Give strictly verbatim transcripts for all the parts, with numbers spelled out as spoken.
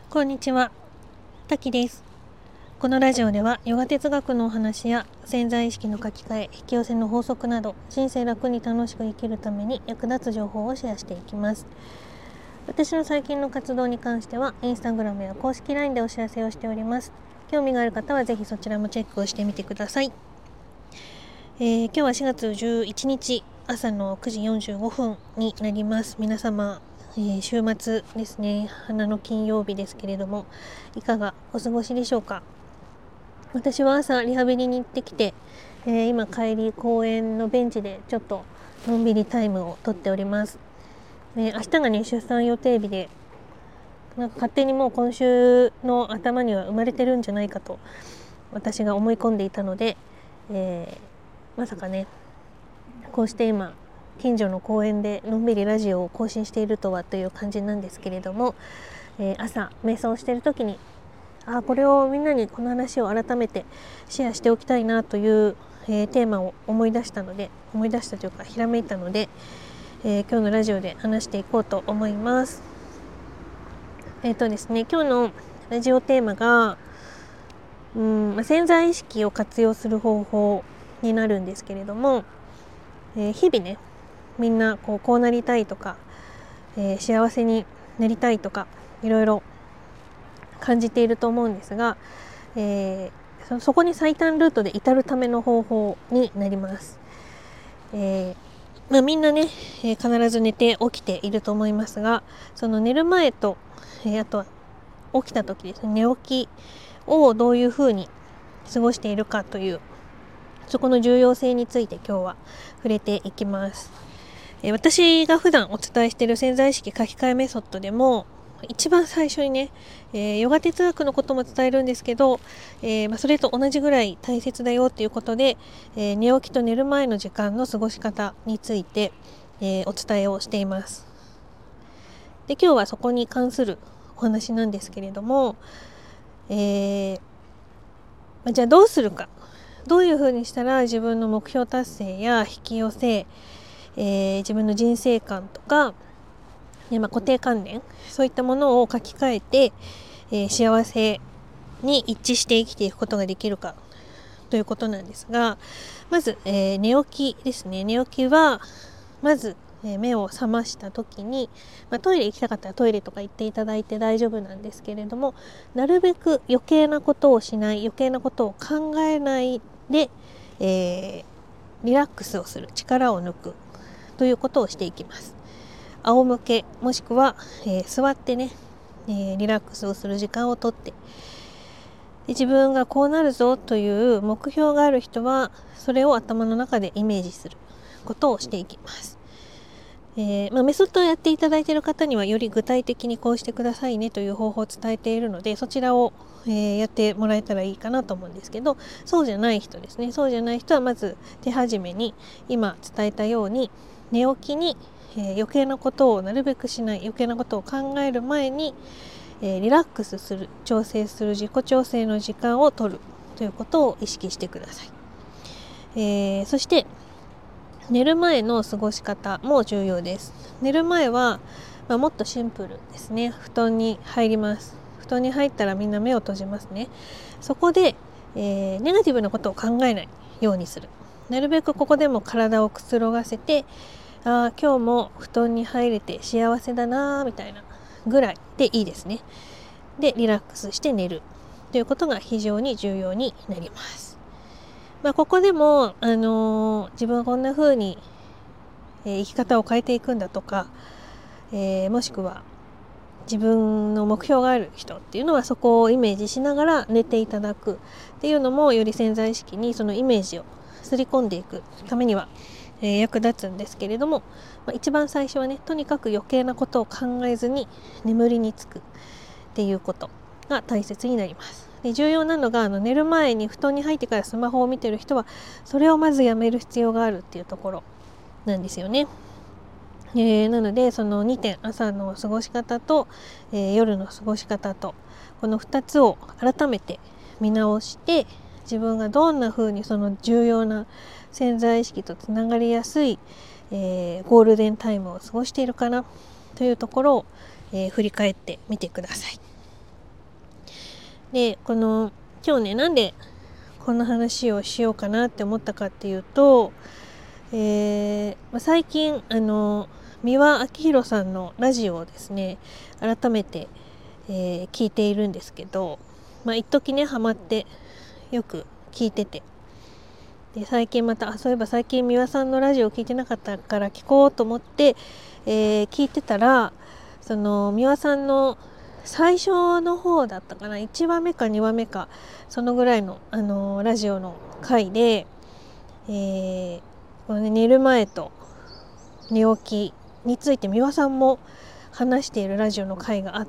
こんにちは、たきです。このラジオではヨガ哲学のお話や潜在意識の書き換え、引き寄せの法則など人生楽に楽しく生きるために役立つ情報をシェアしていきます。私の最近の活動に関してはインスタグラムや公式 ライン でお知らせをしております。興味がある方はぜひそちらもチェックをしてみてください。えー、今日はしがつじゅういちにち朝のくじよんじゅうごふんになります。皆様、えー、週末ですね、花の金曜日ですけれども、いかがお過ごしでしょうか。私は朝リハビリに行ってきて、えー、今帰り公園のベンチでちょっとのんびりタイムをとっております。えー、明日がね出産予定日で、なんか勝手にもう今週の頭には生まれてるんじゃないかと私が思い込んでいたので、えーまさかね、こうして今近所の公園でのんびりラジオを更新しているとはという感じなんですけれども、えー、朝瞑想している時に、あこれをみんなにこの話を改めてシェアしておきたいなという、えー、テーマを思い出したので思い出したというかひらめいたので、えー、今日のラジオで話していこうと思います。えっとですね今日のラジオテーマがうん、潜在意識を活用する方法になるんですけれども、えー、日々ねみんなこう、こうなりたいとか、えー、幸せになりたいとかいろいろ感じていると思うんですが、えー、そ, そこに最短ルートで至るための方法になります。えーまあ、みんなね、えー、必ず寝て起きていると思いますが、その寝る前と、えー、あとは起きた時ですね、寝起きをどういうふうに過ごしているかというそこの重要性について今日は触れていきます。えー、私が普段お伝えしている潜在意識書き換えメソッドでも一番最初にね、えー、ヨガ哲学のことも伝えるんですけど、えーまあ、それと同じぐらい大切だよということで、えー、寝起きと寝る前の時間の過ごし方について、えー、お伝えをしています。で今日はそこに関するお話なんですけれども、えーまあ、じゃあどうするか、どういうふうにしたら自分の目標達成や引き寄せ、えー、自分の人生観とか、まあ、固定観念そういったものを書き換えて、えー、幸せに一致して生きていくことができるかということなんですが、まず、えー、寝起きですね。寝起きはまず、えー、目を覚ました時に、まあ、トイレ行きたかったらトイレとか行っていただいて大丈夫なんですけれども、なるべく余計なことをしない、余計なことを考えないで、えー、リラックスをする、力を抜くということをしていきます。仰向けもしくは、えー、座ってね、えー、リラックスをする時間をとって、で自分がこうなるぞという目標がある人はそれを頭の中でイメージすることをしていきます。えーまあ、メソッドをやっていただいている方にはより具体的にこうしてくださいねという方法を伝えているので、そちらを、えー、やってもらえたらいいかなと思うんですけど、そうじゃない人ですねそうじゃない人はまず手始めに今伝えたように寝起きに、えー、余計なことをなるべくしない、余計なことを考える前に、えー、リラックスする、調整する、自己調整の時間を取るということを意識してください。えー、そして寝る前の過ごし方も重要です。寝る前は、まあ、もっとシンプルですね。布団に入ります。布団に入ったらみんな目を閉じますね。そこで、えー、ネガティブなことを考えないようにする。なるべくここでも体をくつろがせて、あ今日も布団に入れて幸せだなみたいなぐらいでいいですね。でリラックスして寝るということが非常に重要になります。まあ、ここでも、あのー、自分はこんな風に、えー、生き方を変えていくんだとか、えー、もしくは自分の目標がある人っていうのはそこをイメージしながら寝ていただくっていうのもより潜在意識にそのイメージをすり込んでいくためには、えー、役立つんですけれども、まあ、一番最初はねとにかく余計なことを考えずに眠りにつくっていうことが大切になります。で重要なのがあの寝る前に布団に入ってからスマホを見てる人はそれをまずやめる必要があるっていうところなんですよね。えー、なのでそのにてん、朝の過ごし方と、えー、夜の過ごし方とこのふたつを改めて見直して、自分がどんな風にその重要な潜在意識とつながりやすい、えー、ゴールデンタイムを過ごしているかなというところを、えー、振り返ってみてください。 でこの今日ねなんでこんな話をしようかなって思ったかっていうと、えー、最近あの三輪明宏さんのラジオをですね改めて、えー、聞いているんですけど、まあ一時ねハマってよく聞いてて、で最近またあそういえば最近三輪さんのラジオを聞いてなかったから聞こうと思って、えー、聞いてたら、その三輪さんの最初の方だったかな、いちわめかにわめかそのぐらいの、あのー、ラジオの回で、えーこのね、寝る前と寝起きについて三輪さんも話しているラジオの回があって、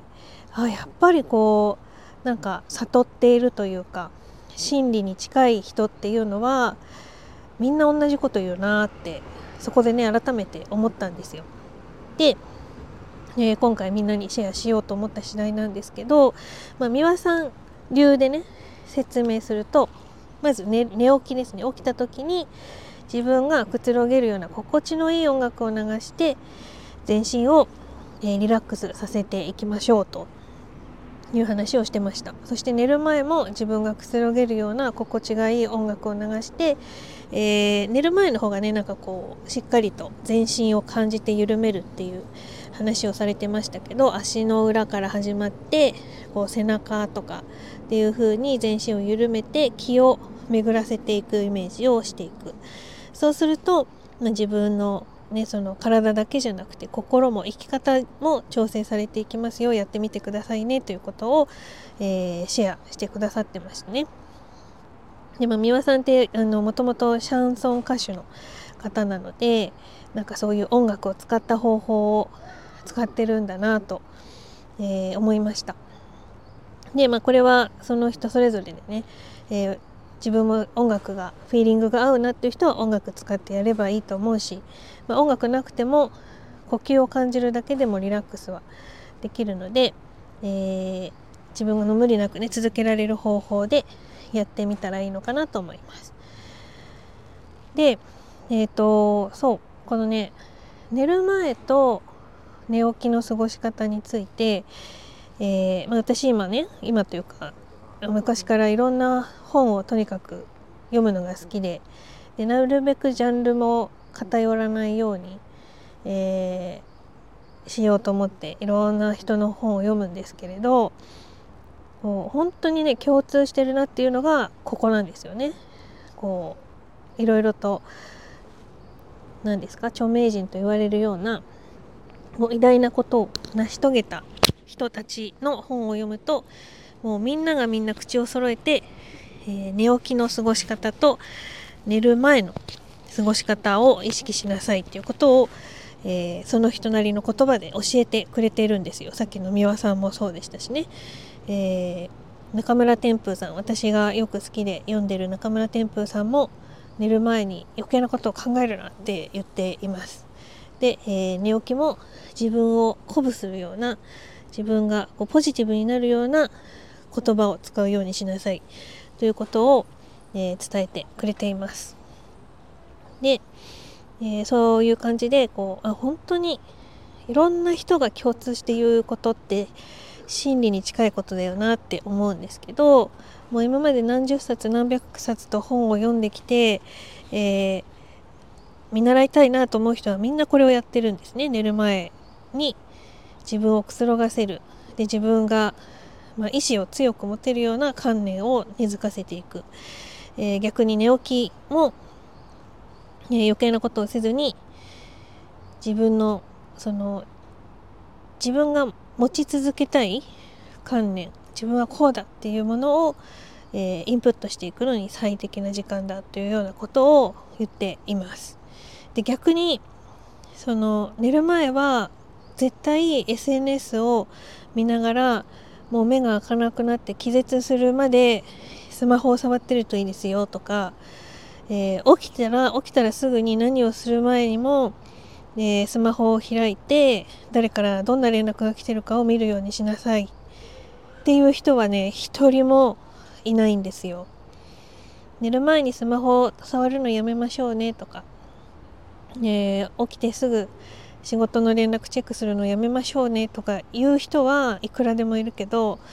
あやっぱりこうなんか悟っているというか真理に近い人っていうのはみんな同じこと言うなってそこでね改めて思ったんですよ。で、えー、今回みんなにシェアしようと思った次第なんですけど、まあ、三輪さん流でね説明すると、まず 寝, 寝起きですね。起きた時に自分がくつろげるような心地のいい音楽を流して全身を、えー、リラックスさせていきましょうという話をしてました。そして寝る前も自分がくつろげるような心地がいい音楽を流して、えー、寝る前の方がねなんかこうしっかりと全身を感じて緩めるっていう話をされてましたけど、足の裏から始まってこう背中とかっていう風に全身を緩めて気を巡らせていくイメージをしていく。そうすると、まあ、自分のね、その体だけじゃなくて心も生き方も調整されていきますよ、やってみてくださいねということを、えー、シェアしてくださってましたね。で、まあ、三輪さんってあのもともとシャンソン歌手の方なので、なんかそういう音楽を使った方法を使ってるんだなと、えー、思いました。で、まあ、これはその人それぞれでね、えー自分も音楽がフィーリングが合うなっていう人は音楽使ってやればいいと思うし、まあ、音楽なくても呼吸を感じるだけでもリラックスはできるので、えー、自分の無理なくね続けられる方法でやってみたらいいのかなと思います。で、えっとそうこのね寝る前と寝起きの過ごし方について、えーまあ、私今ね今というか昔からいろんな本をとにかく読むのが好きで、でなるべくジャンルも偏らないように、えー、しようと思っていろんな人の本を読むんですけれど、もう本当にね共通してるなっていうのがここなんですよね。こういろいろと何ですか著名人と言われるようなもう偉大なことを成し遂げた人たちの本を読むと、もうみんながみんな口を揃えて、えー、寝起きの過ごし方と寝る前の過ごし方を意識しなさいっていうことを、えー、その人なりの言葉で教えてくれているんですよ。さっきの三輪さんもそうでしたしね、えー、中村天風さん、私がよく好きで読んでる中村天風さんも寝る前に余計なことを考えるなって言っています。で、えー、寝起きも自分を鼓舞するような、自分がこうポジティブになるような言葉を使うようにしなさいということを、えー、伝えてくれています。で、えー、そういう感じでこうあ本当にいろんな人が共通して言うことって真理に近いことだよなって思うんですけど、もう今まで何十冊何百冊と本を読んできて、えー、見習いたいなと思う人はみんなこれをやってるんですね。寝る前に自分をくつろがせる。で自分がまあ、意志を強く持てるような観念を根付かせていく、えー、逆に寝起きも、えー、余計なことをせずに自分のその自分が持ち続けたい観念、自分はこうだっていうものを、えー、インプットしていくのに最適な時間だというようなことを言っています。で逆にその寝る前は絶対 エスエヌエス を見ながらもう目が開かなくなって気絶するまでスマホを触ってるといいですよとか、えー、起きたら起きたらすぐに何をする前にも、えー、スマホを開いて誰からどんな連絡が来てるかを見るようにしなさいっていう人はね一人もいないんですよ。寝る前にスマホを触るのやめましょうねとか、えー、起きてすぐ仕事の連絡チェックするのやめましょうねとか言う人はいくらでもいるけど、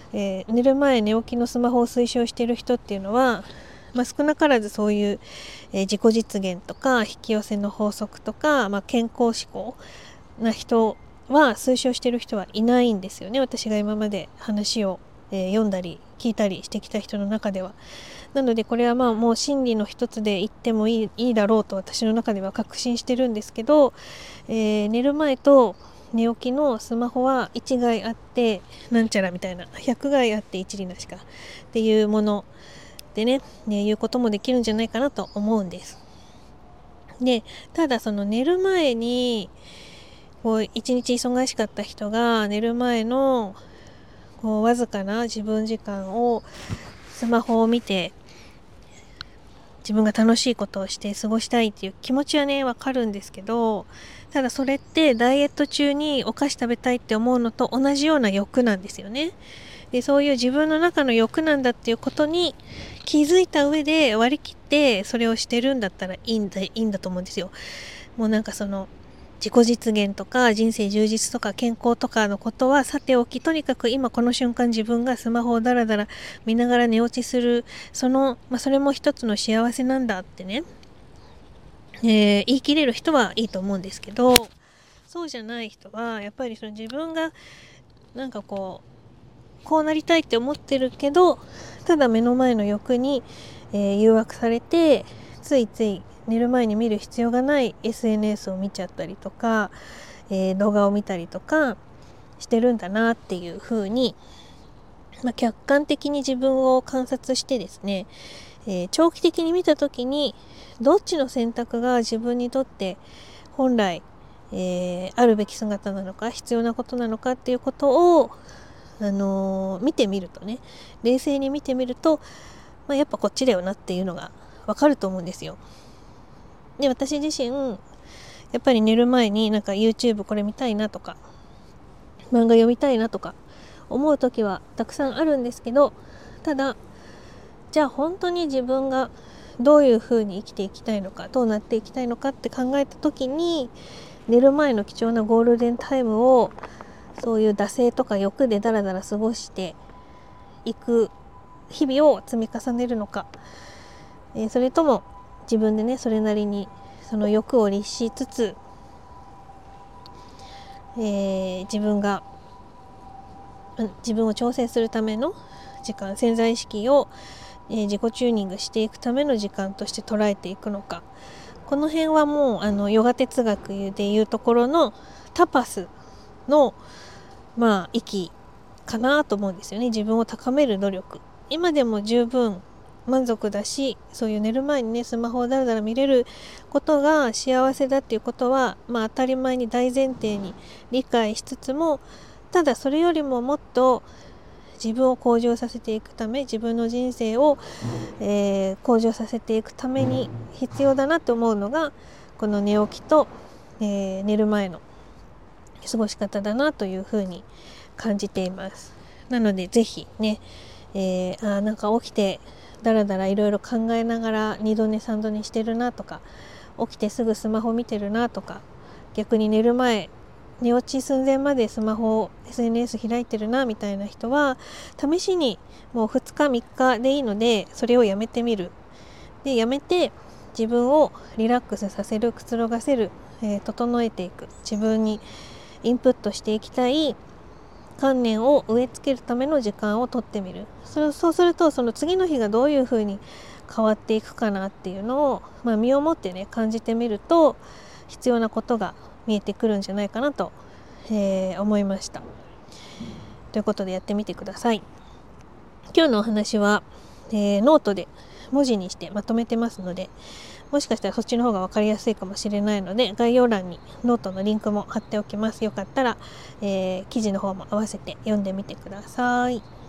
えー、寝る前寝起きのスマホを推奨している人っていうのは、まあ、少なからずそういう、えー、自己実現とか引き寄せの法則とか、まあ、健康志向な人は推奨している人はいないんですよね。私が今まで話を、えー、読んだり聞いたりしてきた人の中では。なのでこれはまあもう真理の一つで言ってもいい、いいだろうと私の中では確信してるんですけど、えー、寝る前と寝起きのスマホは一害あってなんちゃらみたいな、百害あって一利なしかっていうものでね、ねいうこともできるんじゃないかなと思うんです。で、ただその寝る前にこう一日忙しかった人が寝る前のこうわずかな自分時間をスマホを見て自分が楽しいことをして過ごしたいっていう気持ちはねわかるんですけど、ただそれってダイエット中にお菓子食べたいって思うのと同じような欲なんですよね。で、そういう自分の中の欲なんだっていうことに気づいた上で割り切ってそれをしてるんだったらいいんだ、いいんだと思うんですよ。もうなんかその自己実現とか人生充実とか健康とかのことはさておき、とにかく今この瞬間自分がスマホをダラダラ見ながら寝落ちする、その、まあ、それも一つの幸せなんだってね、えー、言い切れる人はいいと思うんですけど、そうじゃない人はやっぱりその自分がなんかこうこうなりたいって思ってるけど、ただ目の前の欲に、えー、誘惑されてついつい寝る前に見る必要がない エスエヌエス を見ちゃったりとか、えー、動画を見たりとかしてるんだなっていう風に、まあ、客観的に自分を観察してですね、えー、長期的に見た時にどっちの選択が自分にとって本来、えー、あるべき姿なのか必要なことなのかっていうことを、あのー、見てみるとね、冷静に見てみると、まあ、やっぱこっちだよなっていうのがわかると思うんですよ。で、私自身やっぱり寝る前になんか YouTube これ見たいなとか漫画読みたいなとか思う時はたくさんあるんですけど、ただじゃあ本当に自分がどういう風に生きていきたいのか、どうなっていきたいのかって考えた時に、寝る前の貴重なゴールデンタイムをそういう惰性とか欲でダラダラ過ごしていく日々を積み重ねるのか、えー、それとも自分でねそれなりにその欲を律しつつ、えー、自分が自分を調整するための時間、潜在意識を、えー、自己チューニングしていくための時間として捉えていくのか、この辺はもうあのヨガ哲学でいうところのタパスのまあ域かなと思うんですよね。自分を高める努力、今でも十分満足だし、そういう寝る前にねスマホをだらだら見れることが幸せだっていうことは、まあ、当たり前に大前提に理解しつつも、ただそれよりももっと自分を向上させていくため、自分の人生を、えー、向上させていくために必要だなと思うのがこの寝起きと、えー、寝る前の過ごし方だなというふうに感じています。なのでぜひね、えー、あなんか起きてだらだらいろいろ考えながらにど寝さんど寝してるなとか、起きてすぐスマホ見てるなとか、逆に寝る前寝落ち寸前までスマホ エスエヌエス 開いてるなみたいな人は、試しにもうふつかみっかでいいのでそれをやめてみる。でやめて自分をリラックスさせる、くつろがせる、えー、整えていく、自分にインプットしていきたい観念を植え付けるための時間をとってみる。そそうするとその次の日がどういうふうに変わっていくかなっていうのを、まあ、身をもってね感じてみると必要なことが見えてくるんじゃないかなと、えー、思いました。ということでやってみてください。今日のお話は、えー、ノートで文字にしてまとめてますので、もしかしたらそっちの方が分かりやすいかもしれないので概要欄にノートのリンクも貼っておきます。よかったら、えー、記事の方も合わせて読んでみてください。